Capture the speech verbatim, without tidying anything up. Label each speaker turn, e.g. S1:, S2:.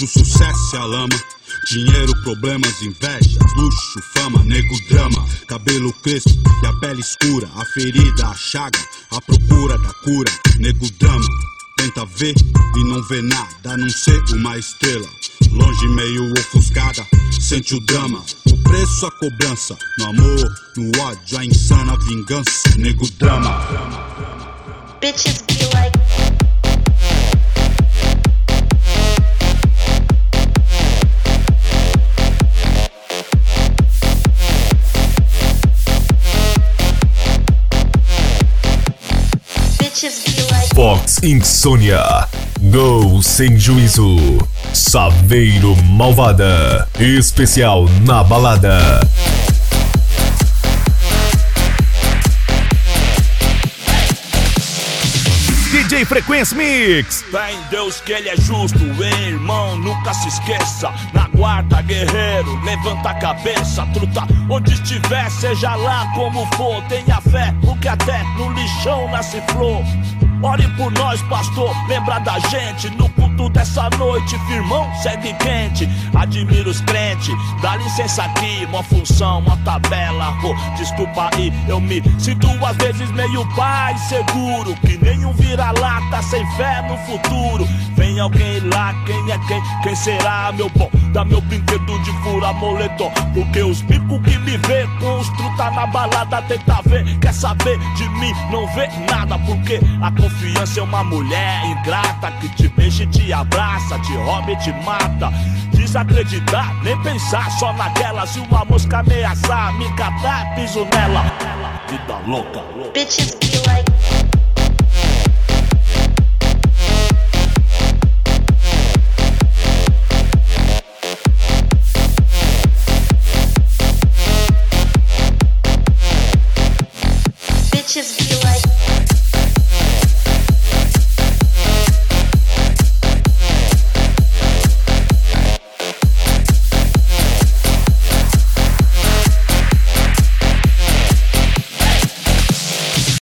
S1: O sucesso é a lama. Dinheiro, problemas, inveja, luxo, fama, nego, drama. Cabelo crespo e a pele escura. A ferida, a chaga, a procura da cura. Nego, drama. Tenta ver e não vê nada, a não ser uma estrela. Longe, meio ofuscada, sente o drama. O preço, a cobrança. No amor, no ódio, a insana vingança. Nego, drama.
S2: Bitches be like
S3: Fox Insônia, Go Sem Juízo, Saveiro Malvada, especial na balada. D J Frequência Mix.
S4: Fé em Deus que ele é justo, ei, irmão, nunca se esqueça. Na guarda, guerreiro, levanta a cabeça, truta. Onde estiver, seja lá como for, tenha fé, porque até no lixão nasce flor. Ore por nós, pastor, lembra da gente. No culto dessa noite, firmão, segue quente. Admiro os crentes, dá licença aqui. Uma função, uma tabela, oh, desculpa aí. Eu me sinto às vezes meio pai seguro, que nenhum vira-lata sem fé no futuro. Vem alguém lá, quem é quem? Quem será, meu bom? Dá meu brinquedo de fura moletom. Porque os bicos que me vê com os truta na balada tenta ver, quer saber de mim, não vê nada. Porque a confiança é uma mulher ingrata que te beija e te abraça, te rouba e te mata. Desacreditar, nem pensar só naquela. Se uma mosca ameaçar, me catar, piso nela. Vida louca.
S2: bitches be like bitches be like